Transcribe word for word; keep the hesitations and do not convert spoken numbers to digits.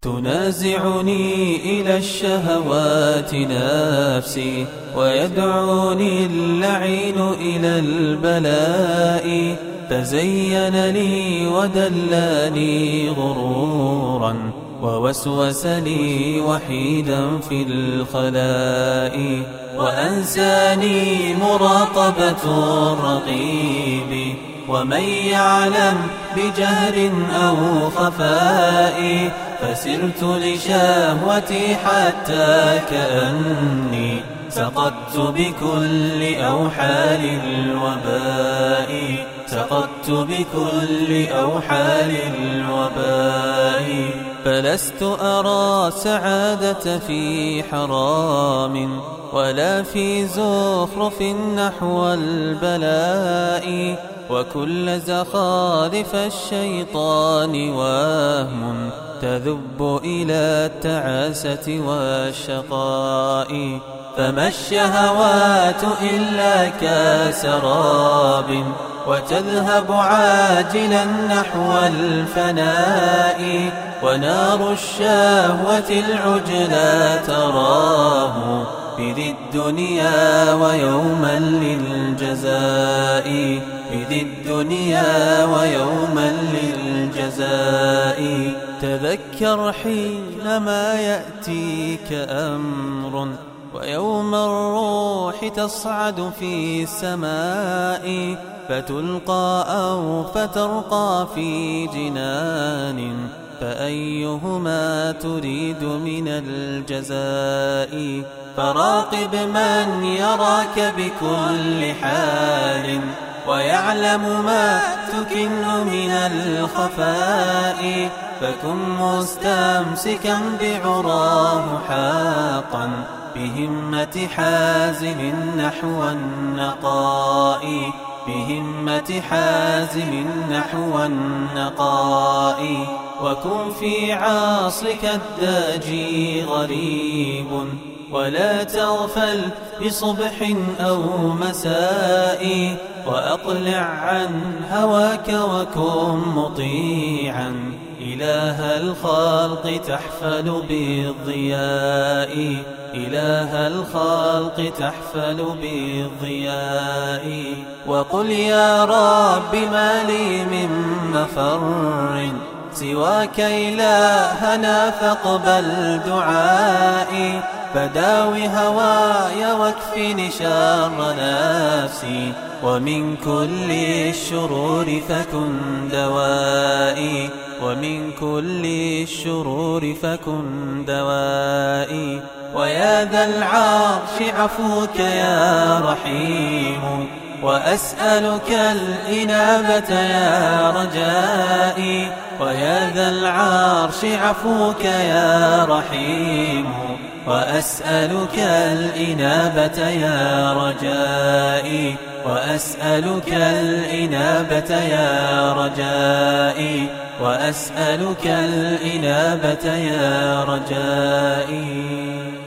تنازعني إلى الشهوات نفسي، ويدعوني اللعين إلى البلاء. تزين لي ودلاني غرورا، ووسوس لي وحيدا في الخلاء. وأنساني مراقبة الرقيب، ومن يعلم بجهر أو خفاء. فسرت لشهوتي حتى كأني سقطت بكل أوحال الوباء. سقطت بكل أوحال الوباء. فلست أرى سعادة في حرام، ولا في زخرف نحو البلاء. وكل زخارف الشيطان وهم تذب إلى التعاسة والشقاء. فما الشهوات إلا كسراب، وتذهب عاجلا نحو الفناء. ونار الشهوة العجلى تراه بذي الدنيا ويوما للجزاء. بذي الدنيا ويوما للجزاء. تذكر حينما يأتيك أمر، ويوم الروح تصعد في السماء. فتلقى أو فترقى في جنان، فأيهما تريد من الجزاء. فراقب من يراك بكل حال، ويعلم ما تكن من الخفاء. فكن مستمسكا بعراه حقا، بهمة حازم نحو النقاء. بهمة حازم نحو النقاء. وكن في عصرك الداجي غريب، ولا تغفل بصبح أو مساء. وأقلع عن هواك وكن مطيعا، إله الخلق تحفل بالضياء. إله الخلق تحفل بالضياء. وقل يا رب ما لي من مفر سواك إلهنا، فاقبل دعائي. فداوي هواي واكفني شر نفسي، ومن كل الشرور فكن دوائي. ومن كل الشرور فكن دوائي. ويا ذا العرش عفوك يا رحيم، وأسألك الإنابة يا رجائي. ويا ذا العرش عفوك يا رحيم، وأسألك الإنابة يا رجائي. وأسألك الإنابة يا رجائي. وأسألك الإنابة يا رجائي.